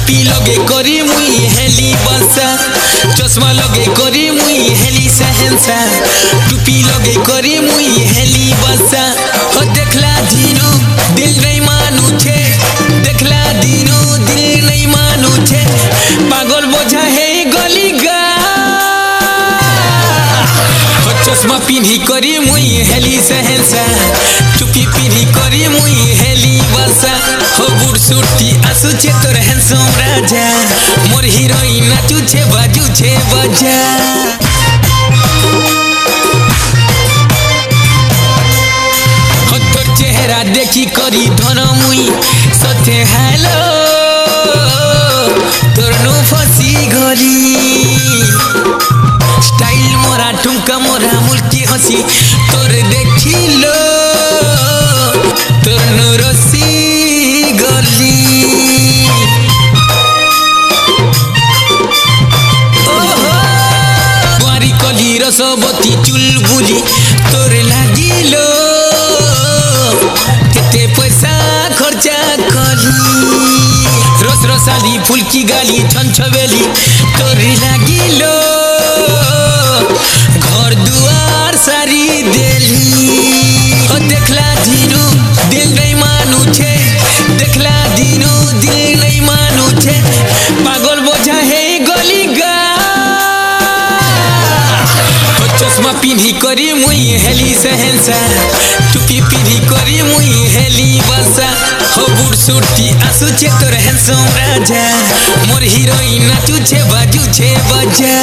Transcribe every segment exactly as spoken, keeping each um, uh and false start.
टुपी लगे करी मुई हेली बसा चश्मा लगे करी मुई हेली सहनसा टुपी लगे करी मुई हेली बसा हो देखला दिनो दिल नहीं मानू छे देखला दिनो दिल नहीं मानू छे पागल बोझा है गली गा चश्मा पिन्ही करी मुई हेली सहनसा टुपी पिन्ही करी मुई हेली बसा हो बुढ़ सुटी आसु छे तोर हैंडसम राजा मोर हीरोइन नाचू छे बाजू छे बजा हो तोर चेहरा देखी करी धन मुई सते हेलो तोर नो फसी गली स्टाइल मोरा ठुमका मोरा मुल्की हसी तोर देखिलो तोर नो रसी गली कुआरी कली रसवती चुलबुली तोर लागिलो केते पैसा खर्चा कली रस रसाली फुलकी गाली छन छबेली तोर लागिलो घर दुआर सारी देली ओ देखला दिनो दिल नहीं मानू छे देखला दिनो दिल नहीं मानू छे पागल बोझा है गली गा ओ चश्मा पिन्ही करी मुई हेली सहनसा टुपी पिन्ही करी मुई हेली बसा हो बुढ़ सुटी आसु छे तोर हैंडसम राजा मोर हीरोइन नाचू छे बाजू छे बजा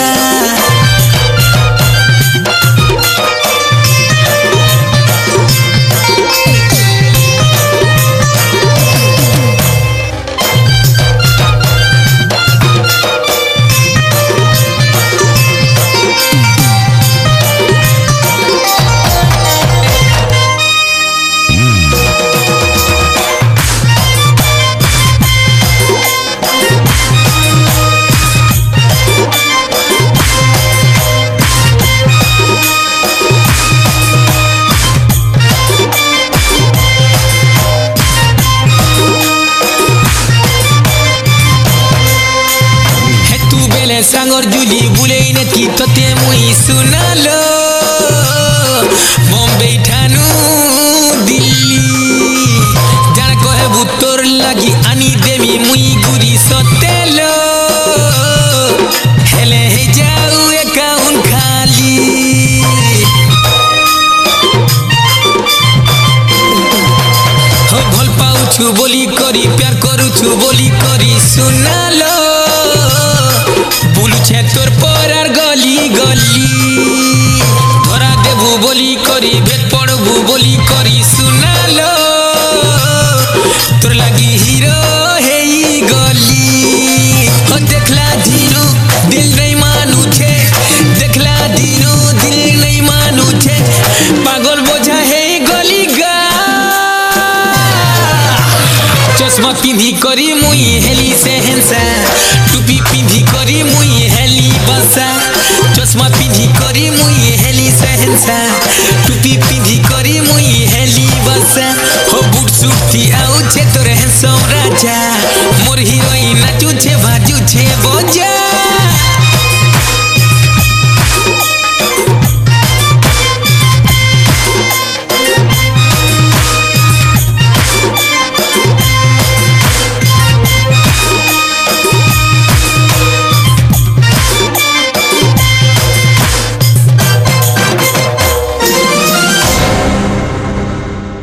सांगर जुली बुले की तते मुई सुनालो बॉम्बे ठानू दिल्ली जान कहे बुतोर लगी आनी देवी मुई गुरी सतेलो हेले हे जाऊ एकाउन खाली हो भल पाउछु बोली करी प्यार करूछु बोली करी सुनालो बुलू छे तोर परार गली गली धरा देबू बोली करी भेद पड़बू बोली करी सुनालो तोर लगी हीरो है गली हो देखला दिनो दिल नहीं मानू छे देखला दिनो दिल नहीं मानू छे पागल बोझा है गली गा चश्मा पिन्ही करी मुई हेली सहनसा टुपी पिन्ही करी मुई हेली बसा चश्मा पिन्ही करी मुई हेली सहनसा टुपी पिन्ही करी मुई हेली बसा हो बुढ़ सुटी आउ छे तोर हैंडसम राजा मोर हीरोइन नाचू छे बाजू छे